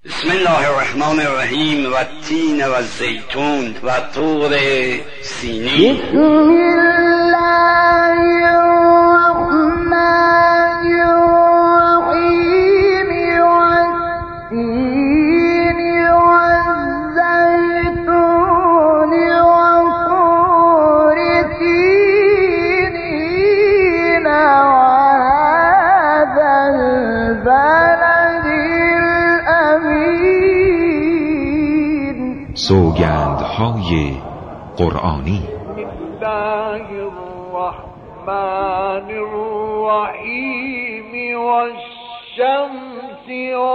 بسم الله الرحمن الرحیم و التین و الزیتون و طور سینین. بسم الله الرحمن الرحیم و التین و الزیتون و طور سینین و هذا البلد الامین. سوگندهای قرآنی. بسم الله الرحمن الرحیم والشمس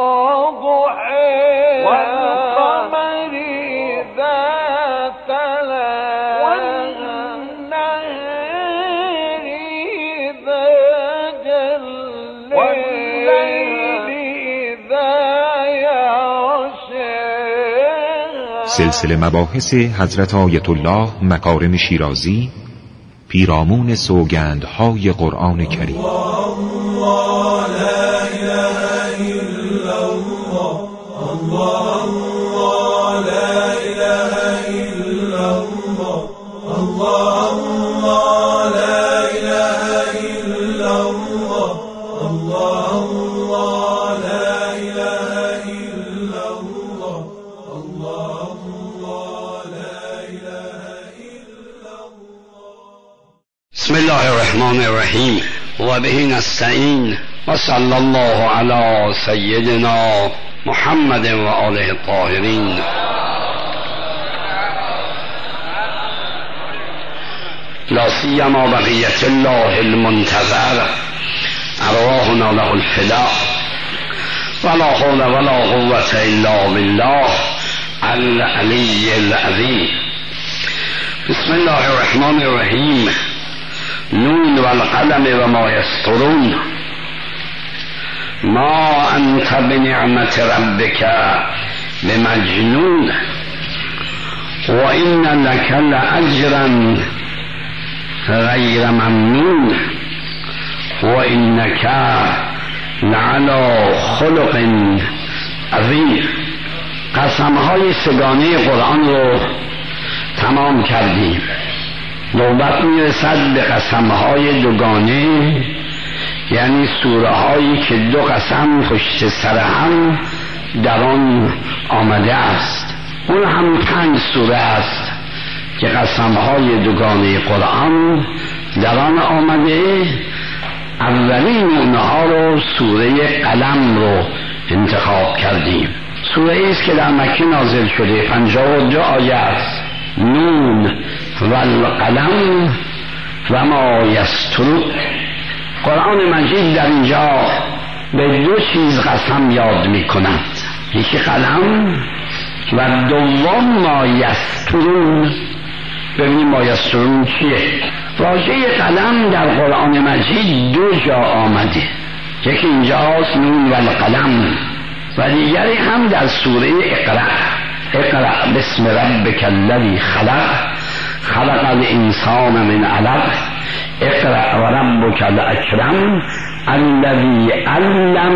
وضحاها والقمر إذا تلاها والنهار إذا جلاها والليل إذا يغشاها. سلسله مباحث حضرت آیت الله مکارم شیرازی، پیرامون سوگندهای قرآن کریم. بسم الله الرحمن الرحیم و به نستعین و صلی الله علی سیدنا محمد و آله الطاهرین. لا سیما بقیة الله المنتظر ارواحنا له الفداء ولا حول ولا قوة الا بالله العلی العظیم. بسم الله الرحمن الرحیم. نون والقلم وما يسطرون ما أنت بنعمة ربك بمجنون وإن لك لأجرا غير ممنون وإنك لعلى خلق عظیم. قسمهای سگانه قرآن رو تمام کردیم. نوبت میرسد به قسمهای دوگانه، یعنی سوره هایی که دو قسم پشت سر هم در آن آمده است. اون هم 5 سوره است که قسمهای دوگانه قرآن در آن آمده. اولین اونها رو سوره قلم رو انتخاب کردیم. سوره است که در مکه نازل شده، 52 آیه است. نون والقلم و ما یسطرون. قرآن مجید در اینجا به 2 چیز قسم یاد می کند، یکی قلم و دوم ما یسطرون. ببینیم ما یسطرون چیه. واژه قلم در قرآن مجید 2 جا آمده، یکی اینجاست نون والقلم و دیگری هم در سوره اقرأ. اقرأ بسم ربک الذی خلق خلق الانسان من علق اقرأ و ربک الاکرم الذی علم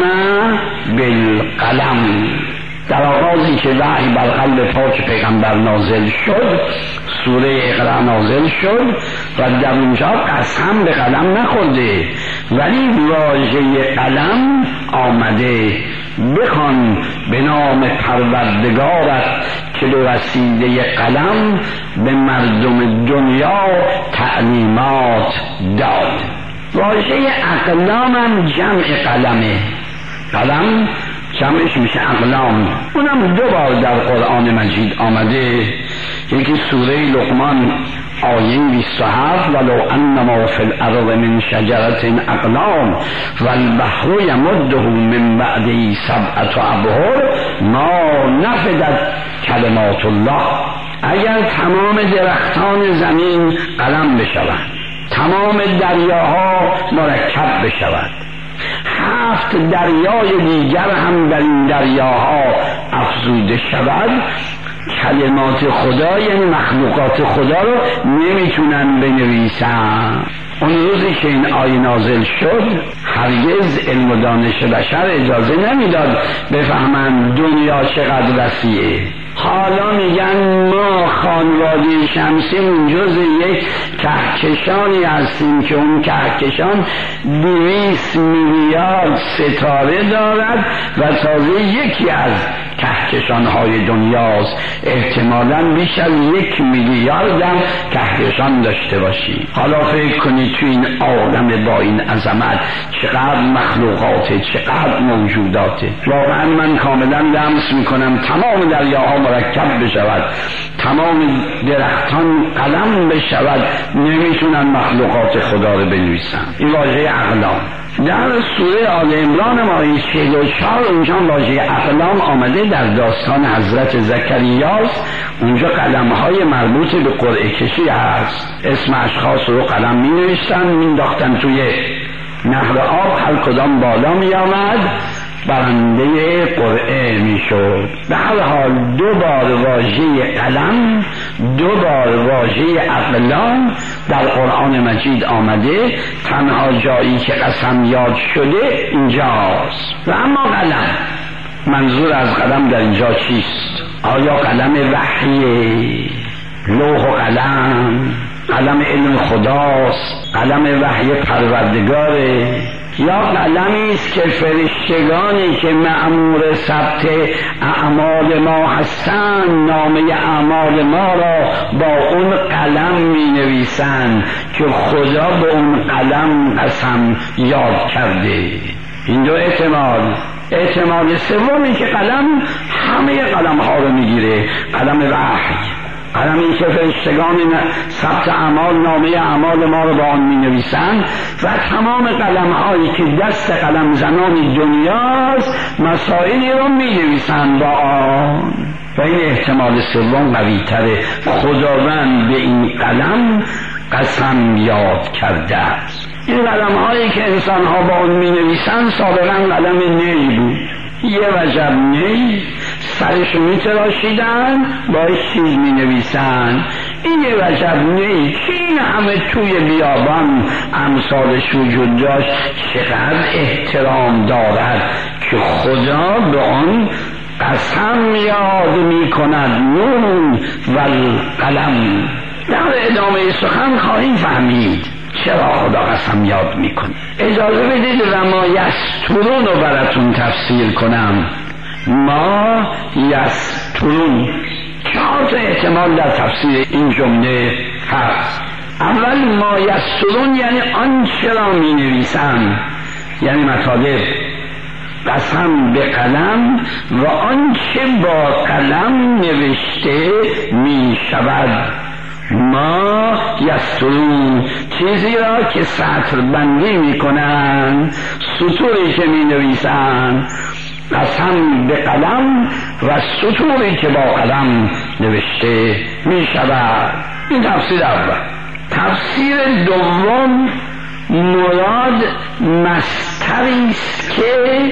بالقلم. در آغازی که وحی بر قلب پاک پیغمبر نازل شد، سوره اقرأ نازل شد و در اونجا قسم به قلم نخورده، ولی واژه قلم آمده. بخوان به نام پروردگارت که به وسیله قلم به مردم دنیا تعلیمات داد. واژه اقلام هم جمع قلمه. قلم جمعش میشه اقلام. اونم 2 بار در قرآن مجید آمده، یکی سوره لقمان آیه 27 ولو انما فی الارض من شجرة اقلام والبحر یمده من بعده 7 ابحر ما نفدت کلمات الله. اگر تمام درختان زمین قلم بشوند، تمام دریاها مرکب بشود، 7 دریای دیگر هم در این دریاها افزوده شود، کلمات خدا یعنی مخلوقات خدا رو نمیتونن بنویسن. اون روزی که این آیه نازل شد هرگز علم و دانش بشر اجازه نمیداد بفهمند دنیا چقدر وسیعه. حالا میگن ما خانواده شمسیم جز یک کهکشانی هستیم که اون کهکشان 200 میلیارد ستاره دارد و تازه یکی از کهکشان‌های دنیاست. احتمالاً بیش از 1 میلیارد هم کهکشان داشته باشی. حالا فکر کنید تو این عالم با این عظمت چقدر مخلوقاته، چقدر موجوداته. واقعا من کاملا لمس میکنم تمام دریاها مرکب بشود، تمام درختان قلم بشود، نمیتونن مخلوقات خدا رو بنویسن. این واژه اقلام در سوره آل عمران آیه 44 اونجا واژه اقلام آمده در داستان حضرت زکریاست. اونجا قلم‌های مربوط به قرعه کشی هست. اسم اشخاص رو قلم می نوشتن، می انداختن توی نهر آب، هر کدام بالا می آمد برنده قرعه می شد. به هر حال 2 بار واژه قلم، 2 بار واژه اقلام در قرآن مجید آمده. تنها جایی که قسم یاد شده اینجاست. و اما قلم، منظور از قلم در اینجا چیست؟ آیا قلم وحی، لوح و قلم، قلم علم خداست، قلم وحی پروردگاره، یا قلمی است که فرشتگانی که مأمور ثبت اعمال ما هستند نامه اعمال ما را با اون قلم می نویسند که خدا به اون قلم قسم یاد کرده. این 2 احتمال سومی که قلم همه قلم ها رو میگیره، قلم وحی، قلمی که فرشتگان ثبت اعمال نامه اعمال ما رو با آن می نویسند و تمام قلم هایی که دست قلم زنان دنیاست مسائلی رو می نویسند با آن. و این احتمال سوم قوی تره. خداوند به این قلم قسم یاد کرده است. این قلم هایی که انسان ها با آن می نویسند سابقا قلم نی بود، یه وجب نی، سرشو می تراشیدن باید چیز می نویسن. این یه وجب نی که این همه توی بیابان امثالش وجود داشت چقدر احترام دارد که خدا به آن قسم یاد می کند، نون و قلم. در ادامه سخن خواهیم فهمید چرا خدا قسم یاد میکنه. اجازه بدید و ما یسترون رو براتون تفسیر کنم. ما یسترون 4 تا احتمال در تفسیر این جمله هست. اول ما یسترون یعنی آنچه را می نویسند، یعنی مطالب، قسم به قلم و آنچه با قلم نوشته می شود. ما یسترون چیزی را که سطر بندی می کنند، سطوری که می نویسند، قسم به قلم و سطوری که با قلم نوشته می شود. این تفسیر اول. تفسیر دوم مراد مصدری است که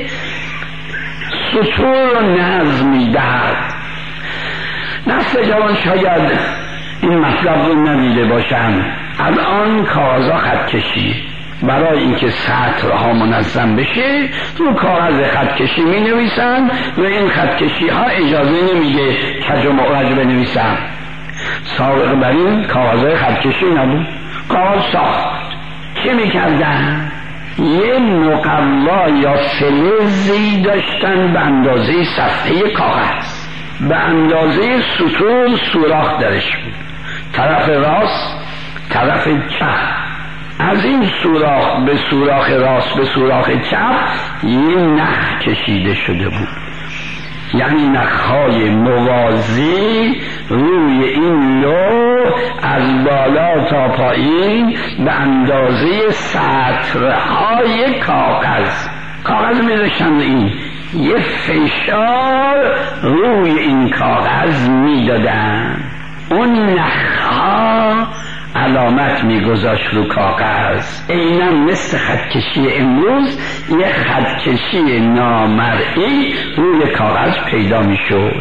سطور را نظم می دهد. نسل جوان شاید این مطلب رو ندیده باشن. الان کاغذها خط کشی، برای اینکه سطرها منظم بشه رو کاغذ خط کشی می نویسن و این خط کشی ها اجازه نمیده کج و معوج بنویسن. سابق بر این کاغذ خط کشی نبود، کاغذ ساخت. چه میکردن؟ یه مقوا یا فلزی داشتن به اندازه صفحه کاغذ، به اندازه سطور سوراخ درش بود، طرف راست طرف چپ. از این سوراخ به سوراخ راست به سوراخ چپ یه نخ کشیده شده بود، یعنی نخهای موازی روی این لوح از بالا تا پایین به اندازه سطرهای کاغذ میذاشتن. این یه فشار روی این کاغذ میدادن، اون نخها علامت میگذاشت رو کاغذ. عیناً مثل خطکشی امروز یه خطکشی نامرئی روی کاغذ پیدا میشد.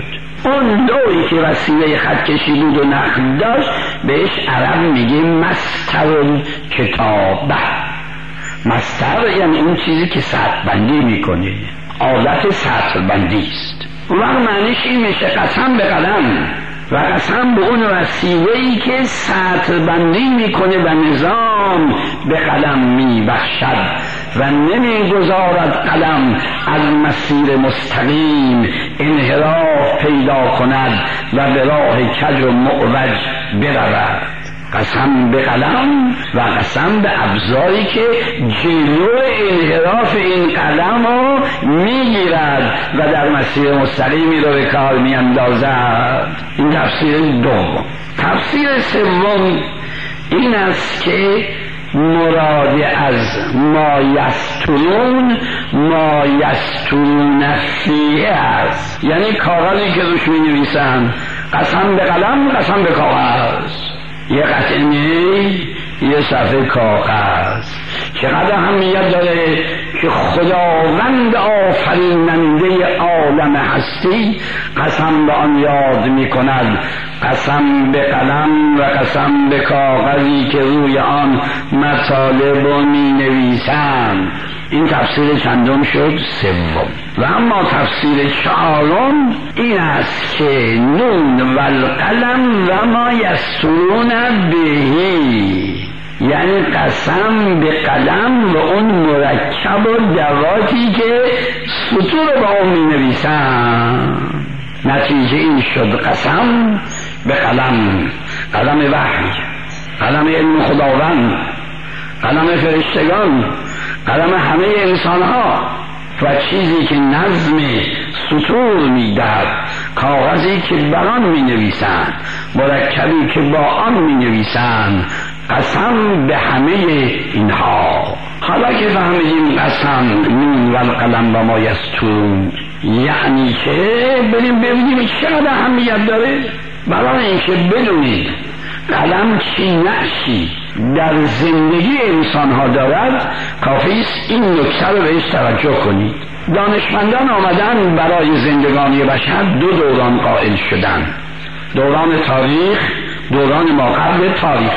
اون نوعی که وسیله خط کشی بود و نقد داشت بهش عرب میگه مستر کتابه. مستر یعنی اون چیزی که سطر بندی میکنه، عادت سطر بندی است. اون معنیش این میشه قسم به قلم و قسم به اون وسیله‌ای که سطر بندی میکنه و نظام به قلم میبخشد و نمیگذارد قلم از مسیر مستقیم انحراف پیدا کند و به راه کج و معوج برود. قسم به قلم و قسم به ابزاری که جلو انحراف این قلم رو میگیرد و در مسیر مستقیمی رو به کار میاندازد. این تفسیر دوم. تفسیر سوم این است که مراد از ما یسترون فیه است، یعنی کاغذی که روش می نویسن. قسم به قلم، قسم به کاغذ، یه قطعه یه صفحه کاغذ. چقدر اهمیت داره که خداوند آفریننده عالم هستی قسم به آن یاد می کند. قسم به قلم و قسم به کاغذی که روی آن مطالب رو می نویسند. این تفسیر چندم شد؟ سوم. و اما تفسیر چهارم این است که نون و القلم و ما یسرون بهی، یعنی قسم به قلم و اون مرکب و دواتی که سطور با اون می نویسن. نتیجه این شد قسم به قلم، قلم وحی، قلم علم خداوند، قلم فرشتگان، قلم همه انسان ها و چیزی که نظم سطور می دهد، کاغذی که بر آن می نویسند، مرکبی که با آن می نویسند. قسم به همه اینها. حالا که فهمیدیم قسم نون و القلم و ما یسطرون یعنی که بریم ببینیم چقدر اهمیت داره. برای اینکه بدونید قلم چی نقشی در زندگی انسان ها دارد کافی است این نکته رو بهش توجه کنید. دانشمندان آمدن برای زندگانی بشر دو دوران قائل شدن: دوران تاریخ، دوران ما قبل تاریخ.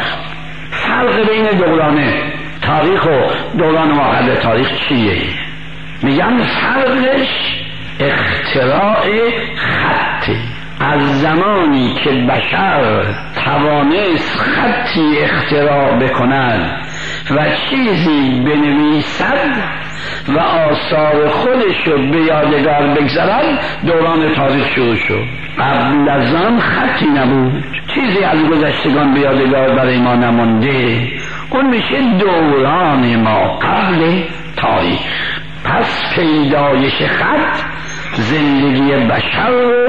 فرق بین دوران تاریخ و دوران ما قبل تاریخ چیه؟ میگن فرقش اختراع خطه. از زمانی که بشر توانست خطی اختراع بکند و چیزی بنویسد و آثار خودش رو به یادگار بگذارد، دوران تاریخ شروع شد. قبل از آن خطی نبود، چیزی از گذشتگان به یادگار برای ما نمانده. اون میشه دوران ما قبل تاریخ. پس پیدایش خط زندگی بشر رو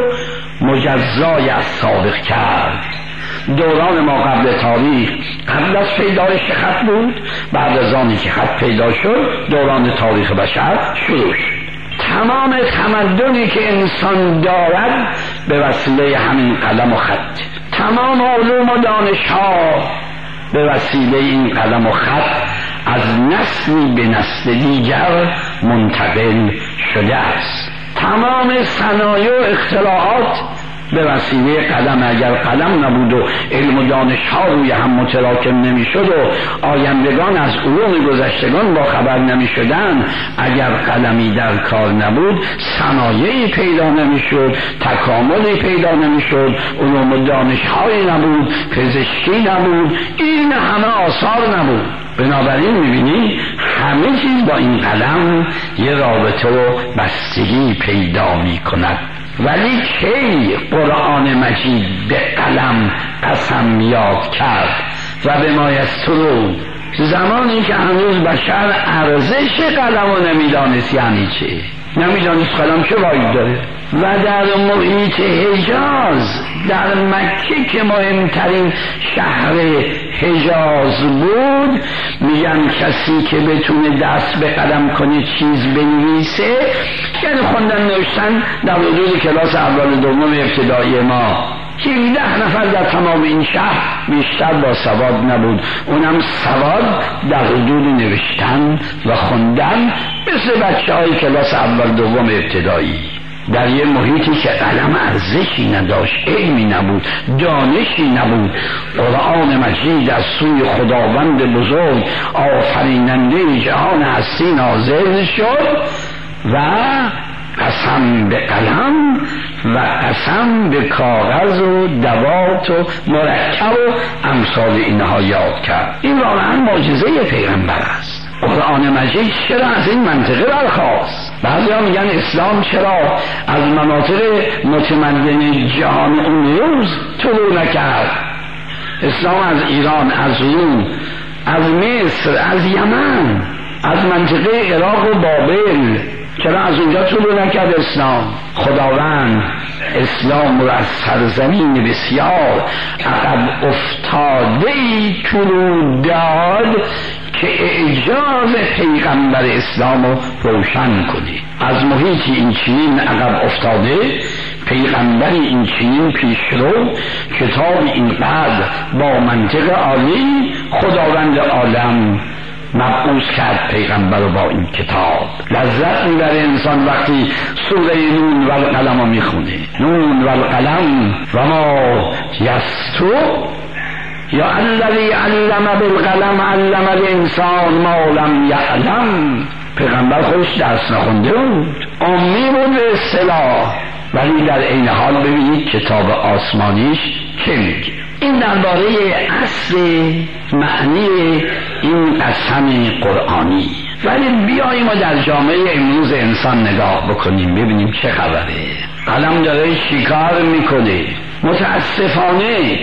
مجزای از سابق کرد. دوران ما قبل تاریخ قبل از پیدایش خط بود، بعد از آنی که خط پیدا شد دوران تاریخ بشر شروع شد. تمام تمدنی که انسان دارد به وسیله همین قلم و خط، تمام علوم و دانش‌ها به وسیله این قلم و خط از نسلی به نسل دیگر منتقل شده است. تمام صنایع و اختراعات به وسیله قلم. اگر قلم نبود و علم و دانش ها روی هم متراکم نمی شد و آیندگان از علوم گذشتگان با خبر نمی شدن، اگر قلمی در کار نبود صنایعی پیدا نمی شد، تکاملی پیدا نمی شد، علوم و دانش هایی نبود، پزشکی نبود، این همه آثار نبود. بنابراین میبینی همه چیز با این قلم یه رابطه و بستگی پیدا می کند. ولی کی قرآن مجید به قلم قسم یاد کرد و به ما یسطرون؟ زمانی که هنوز بشر ارزش قلم رو نمیدانست. یعنی چه؟ نمیدانست قلم چه باید داره. و در محیط حجاز، در مکه که مهمترین شهر حجاز بود، میگن کسی که بتونه دست به قلم کنه چیز بنویسه، یعنی خوندن نوشتن در حدود کلاس اول دوم ابتدایی ما 17 نفر در تمام این شهر بیشتر با سواد نبود. اونم سواد در حدود نوشتن و خوندن مثل بچه های کلاس اول دوم ابتدایی. در یه محیطی که قلم ارزشی نداشت، علمی نبود، دانشی نبود، قرآن مجید از سوی خداوند بزرگ آفریننده جهان هستی نازل شد و قسم به قلم و قسم به کاغذ و دوات و مرکب و امثال اینها یاد کرد. این واقعا معجزه پیغمبر است. قرآن مجید چرا از این منطقه برخاست؟ بعضی ها میگن اسلام چرا از مناطق متمدن جهان اون روز طلوع نکرد؟ اسلام از ایران، از روم، از مصر، از یمن، از منطقه عراق و بابل، چرا از اونجا طلوع نکرد اسلام؟ خداوند اسلام رو از سرزمین بسیار عقب افتاده‌ای طلوع داد که اعجاز پیغمبر اسلام رو روشن کنه. از محیطی این چنین عقب افتاده، پیغمبری این چنین پیشرو، کتاب اینقدر با منطق عالی، خداوند عالم مبعوث کرد پیغمبر رو با این کتاب. لذت میبره انسان وقتی سوره نون و القلم رو میخونه. نون و القلم و ما یسطرون، یا الذی علم بالقلم علم الانسان ما لم یعلم. پیغمبر خودش درس نخونده بود، امی بود به اصطلاح، ولی در این حال ببینید کتاب آسمانیش چه میگه. این درباره اصل معنی این قسم قرآنی. ولی بیاییم و در جامعه امروز انسان نگاه بکنیم ببینیم چه خبره. قلم داره شکار میکنه. متاسفانه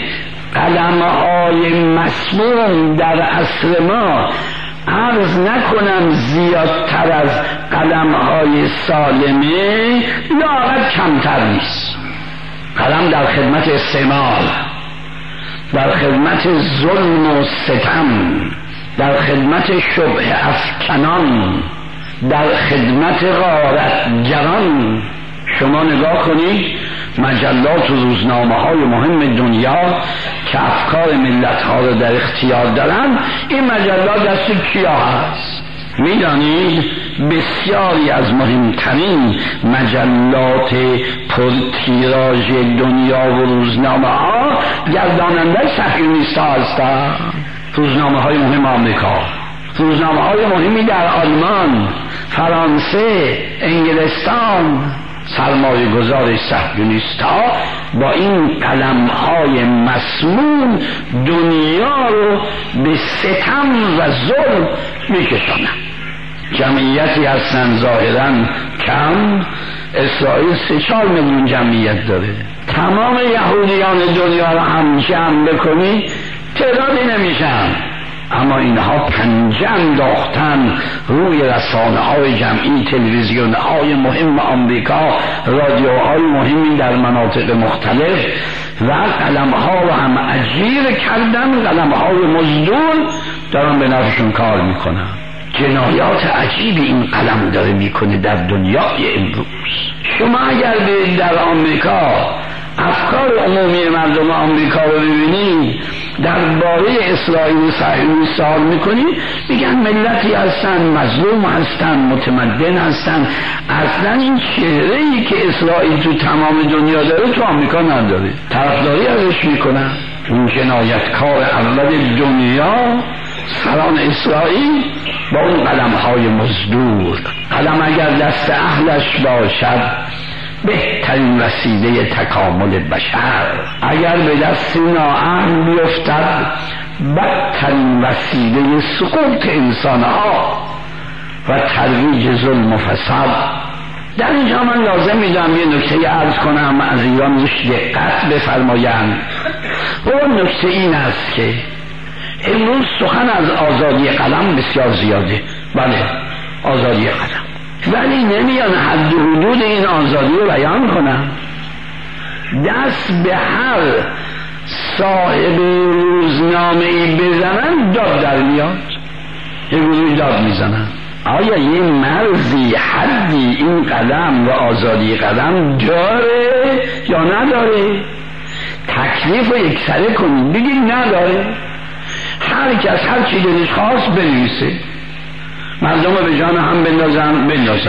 قلم‌های مسموم در عصر ما عرض نکنم زیادتر از قلم‌های سالمه، لااقل کمتر نیست. قلم در خدمت استعمال، در خدمت ظلم و ستم، در خدمت شبه افکنان، در خدمت غارتگران. شما نگاه کنید مجلات و روزنامه های مهم دنیا که افکار ملت ها رو در اختیار دارن، این مجلات دست کیا هست؟ میدانید بسیاری از مهمترین مجلات پرتیراژ دنیا و روزنامه ها گرداننده صهیونیست ها هستند. روزنامه های مهم آمریکا، روزنامه های مهمی در آلمان، فرانسه، انگلستان، سرمایه گذار صهیونیست ها با این قلم های مسموم دنیا رو به ستم و ظلم میکشانند. جمعیتی هستن ظاهرا کم، اسرائیل 3-4 میلیون جمعیت داره. تمام یهودیان دنیا رو هم جمع بکنی تعدادی نمیشن، اما اینها پنجه انداختن روی رسانه های جمعی، تلویزیون های مهم آمریکا، رادیوهای مهمی در مناطق مختلف و قلم ها رو هم اجیر کردن. قلم های مزدور دارن به نفعشون کار میکنن. جنایات عجیب این قلم داره میکنه در دنیای امروز. شما اگر به در آمریکا افکار عمومی مردم آمریکا رو ببینید درباره اسرائیل و صهیونی سوال میکنید، میگن ملتی هستن مظلوم هستن، متمدن هستن. اصلا این چهره‌ای که اسرائیل تو تمام دنیا داره تو آمریکا نداره، طرفداری ازش میکنن. اون جنایتکار اول دنیا سران اسرائیل با اون قلم‌های مزدور. قلم اگر دست اهلش باشد بهترین وسیله تکامل بشر، اگر به دست نااهل بیفتد بدترین وسیله سقوط انسانها و ترویج ظلم و فساد. در اینجا من لازم میدم یه نکته عرض کنم، از ایران روش دقت بفرمایند. و اون نکته این است که امروز سخن از آزادی قلم بسیار زیاده. بله، آزادی قلم، ولی نمیان حد و حدود این آزادی رو بیان کنن. دست به هر صاحب روزنامه‌ای بزنن داد در میاد، یه گروهی داد میزنن. آیا یه مرزی، حدی این قلم و آزادی قلم داره یا نداره؟ تکلیف رو یکسره کنید، بگید نداره. هر کس هر چی دلش خواست بنویسه، مردم به جان هم بندازن.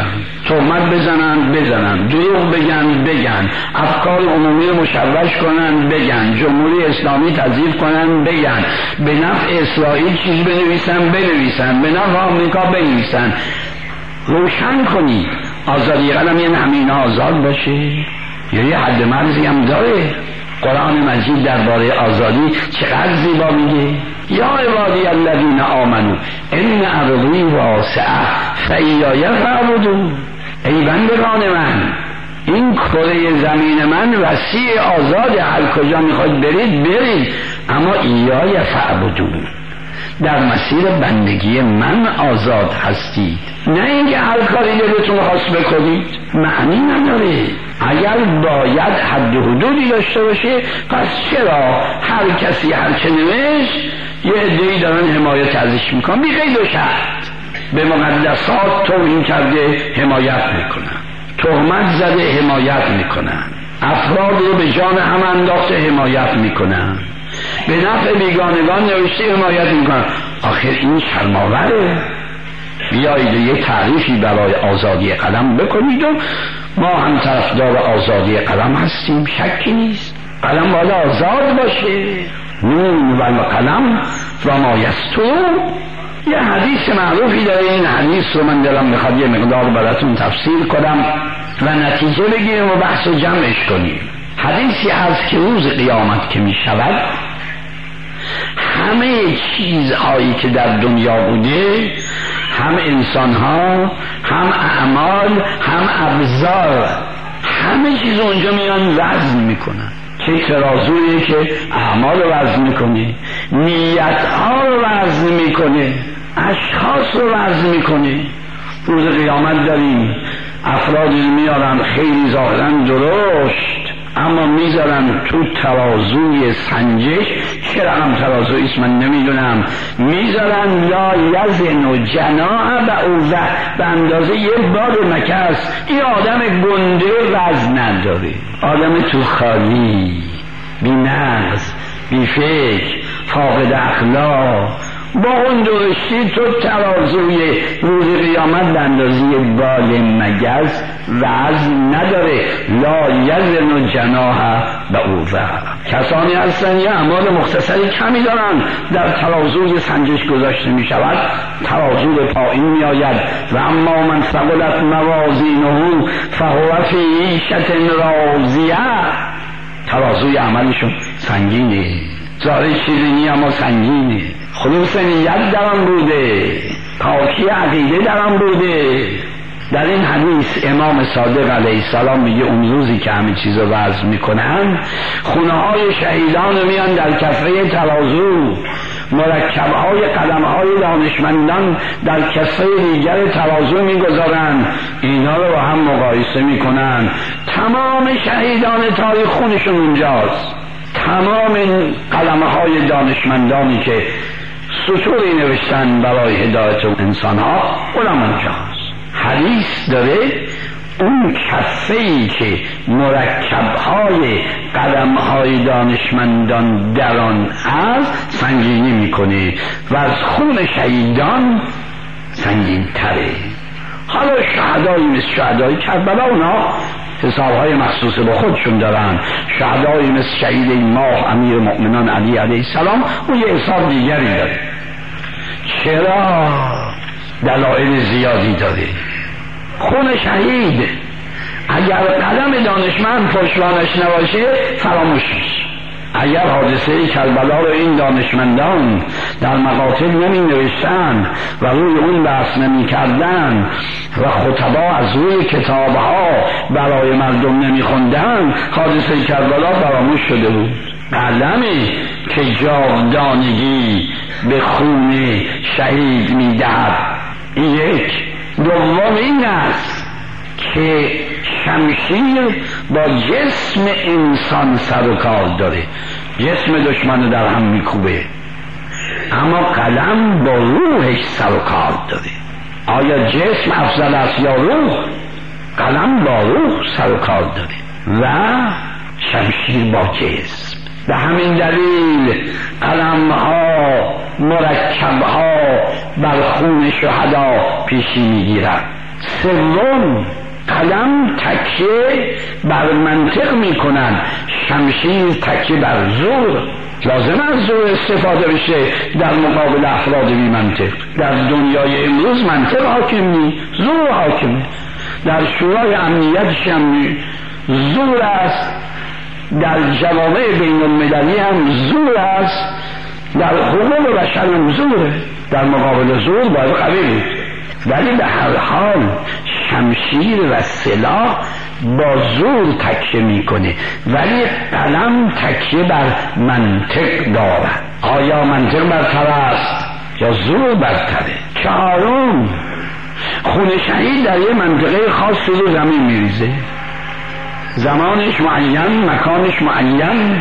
تهمت بزنن، دروغ بگن، افکار عمومی رو مشوش کنن بگن، جمهوری اسلامی تضعیف کنن بگن، به نفع اسرائیل چیز بنویسن، به نفع آمریکا بنویسن. روشن کنید آزادی قلم یعنی همین آزاد باشه یا یه حد مرزی هم داره؟ قرآن مجید درباره آزادی چقدر زیبا میگه. یا عبادی الذین آمنو ان ارضی واسعه فایای فاعبدون. ای بندگان من، این کره زمین من وسیع آزاد، هر کجا میخواید برید، اما ایای فاعبدون، در مسیر بندگی من آزاد هستید، نه اینکه هر کاری دلتون خواست بکنید. معنی نداره. اگر باید حد و حدودی داشته باشه، پس چرا هر کسی هر چه نوشت یه عده‌ای دارن حمایت ازش میکنن بی قید و شرط؟ به مقدسات توهین کرده حمایت میکنن، تهمت زده حمایت میکنن، افراد رو به جان هم انداخته حمایت میکنن، به نفع بیگانگان نوشته حمایت میکنن. آخر این شرم‌آوره. بیایید یه تعریفی برای آزادی قلم بکنید و ما هم طرفدار آزادی قلم هستیم، شکی نیست. قلم باید آزاد باشه. نون و قلم و ما یسطرون. یه حدیث معروفی داره، این حدیث رو من دلم میخواد یه مقدار براتون تفسیر کنم و نتیجه بگیریم و بحث و جمعش کنیم. حدیثی هست که روز قیامت که میشود، همه چیزهایی که در دنیا بوده، هم انسانها، هم اعمال، هم ابزار، همه چیز اونجا میان وزن میکنن. که ترازویی که اعمال رو وزن میکنه، نیتها رو وزن میکنه، اشخاص رو وزن میکنه. روز قیامت داریم افرادی میارن خیلی ظاهرا درشت، اما میذارن تو ترازوی سنجش، چرا هم ترازوی اسم من نمیدونم، میذارن لا یزن و جناح بعوضه، به اندازه یه بار مکس. این آدم گنده وزن نداره، آدم تو خالی، بی مغز، بی فکر، فاقد اخلاق، با اون درشتی تو ترازوی روز قیامت به اندازه بال مگس وزن نداره. لا یزن و جناح بعوضه. کسانی هستن یه اعمال مختصری کمی دارن، در ترازوی سنجش گذاشته می شود، ترازو به پایین می آید. و اما من ثقلت موازینه فهو فی عیشة راضیه. ترازوی عملشون سنگینه، ظاهر شیرینی اما سنگینه. خلوص نیت در آن بوده، پاکی عقیده در آن بوده. در این حدیث امام صادق علیه السلام میگه اون روزی که همه چیز رو وزن میکنن، خونه های شهیدان رو میان در کفه ترازو، مرکب های قلم های دانشمندان در کفه دیگر ترازو میگذارن، اینا رو با هم مقایسه میکنن. تمام شهیدان تاریخ خونشون اونجاست، تمام قلم های دانشمندانی که سطوری نوشتن برای هدایت انسان ها، اونم اونجاست. حدیث داره اون کفه‌ای که مرکب‌های قلم‌های دانشمندان در آن هست سنگینی میکنه و از خون شهیدان سنگین تره. حالا شهدایی مثل شهدای کربلا، اونا حسابهای مخصوص با خودشون دارن. شهدایی مثل شهید ماه امیر مؤمنان علی علیه السلام، اون یه حساب دیگری داره. چرا؟ دلایل زیادی داره. خون شهید اگر قلم دانشمند پشتوانش نباشه فراموش میشه. اگر حادثه کربلا رو این دانشمندان در مقاطع نمی نوشتن و روی اون بحث نمی کردن و خطبا از روی کتابها برای مردم نمی خوندن، حادثه کربلا فراموش شده بود. قلمی که جاودانگی به خون شهید می دهد. یک. دوم این است که شمشیر با جسم انسان سر و کار داره، جسم دشمن در هم میکوبه، اما قلم با روحش سر و کار داره. آیا جسم افضل است یا روح؟ قلم با روح سر و کار داره و شمشیر با جسم. به همین دلیل قلم ها، مرکب ها بر خون شهدا پیشی میگیرند. سوم، قلم تکیه بر منطق میکنن، شمشیر تکیه بر زور. لازم از زور استفاده بشه در مقابل افراد بی منطق. در دنیای امروز منطق حاکم نیست، زور حاکمه. در شورای امنیتش هم زور است، در جوامع بین المللی هم زور است، در حقوق بشر هم زوره. در مقابل زور باید قوی بود، ولی به هر حال شمشیر و سلاح با زور تکیه میکنه، ولی قلم تکیه بر منطق دارد. آیا منطق برتر است یا زور برتره؟ چهارم، خون شهید در یه منطقه خاص رو زمین میریزه، زمانش معین، مکانش معین،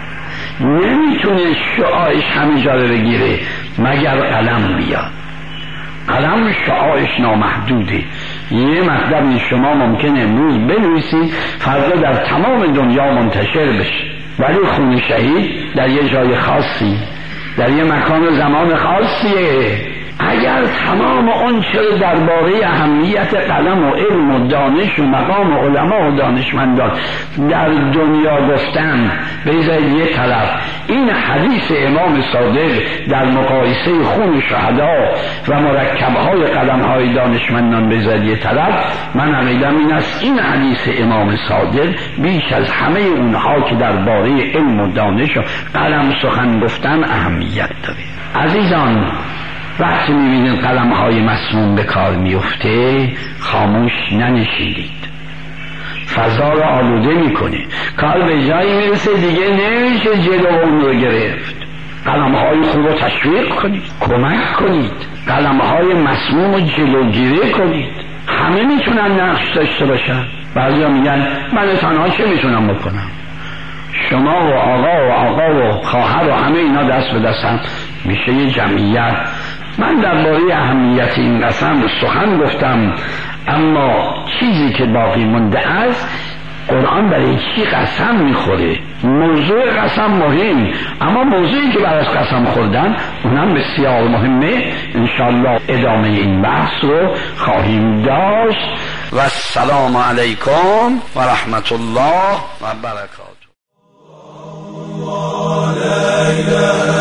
نمیتونه شعاعش همه جا رو بگیره مگر قلم بیاد. قلم شعاعش نامحدوده. یه مطلب شما ممکنه امروز بنویسید فردا در تمام دنیا منتشر بشه، ولی خون شهید در یه جای خاصی، در یه مکان و زمان خاصیه. اگر تمام اون چه درباره اهمیت قلم و علم و دانش و مقام علما و دانشمندان در دنیا گفتن بذارید یه طرف، این حدیث امام صادق در مقایسه خون شهدا و مرکبهای قلمهای دانشمندان بذارید یه طرف، من عقیدم این است این حدیث امام صادق بیش از همه اونها که درباره علم و دانش و قلم سخن گفتن اهمیت داره. عزیزان، وقتی میبینید قلم‌های مسموم به کار میفته، خاموش ننشینید، فضا رو آلوده میکنه، کار به جایی میرسه دیگه نمیشه جلو اون رو گرفت. قلم‌های خوب رو تشویق کنید، کمک کنید، قلم‌های مسموم رو جلوگیری کنید. همه میتونن نقش داشته باشن. بعضیا میگن من تنها چه میتونم بکنم؟ شما و آقا و خواهر و همه اینا دست به دستن، میشه یه جمعیت. من درباره اهمیت این قسم سخن گفتم، اما چیزی که باقی مونده است، قرآن برای چی قسم میخوره؟ موضوع قسم مهم، اما موضوعی که برای قسم خوردن اونم بسیار مهمه. انشاءالله ادامه این بحث رو خواهیم داشت. و السلام علیکم و رحمت الله و برکاته.